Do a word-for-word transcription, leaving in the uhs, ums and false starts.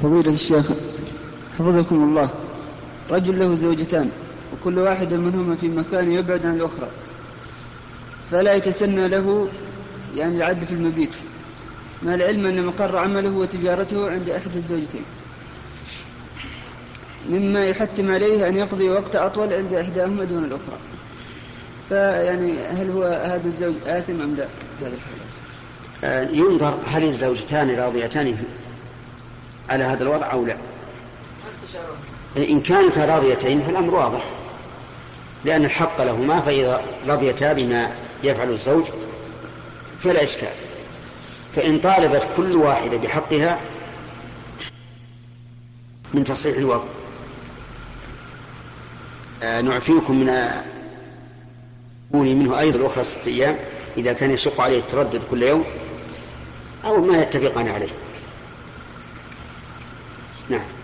فضيلة الشيخ حفظكم الله، رجل له زوجتان وكل واحد منهما في مكان يبعد عن الأخرى، فلا يتسنى له يعني العد في المبيت، مع العلم أن مقر عمله وتجارته عند أحد الزوجتين، مما يحتم عليه أن يقضي وقت أطول عند إحداهما دون الأخرى. فيعني هل هو هذا الزوج آثم أم لا في هذا الحالة؟ ينظر هل الزوجتان راضيتان على هذا الوضع أو لا. إن كانتا راضيتين فالأمر واضح، لأن الحق لهما، فإذا رضيتا بما يفعل الزوج فلا إشكال. فإن طالبت كل واحدة بحقها من تصحيح الوضع نعفيكم من أولي منه أيضا الأخرى ستة أيام إذا كان يشق عليه التردد كل يوم أو ما يتفقان عليه. نعم.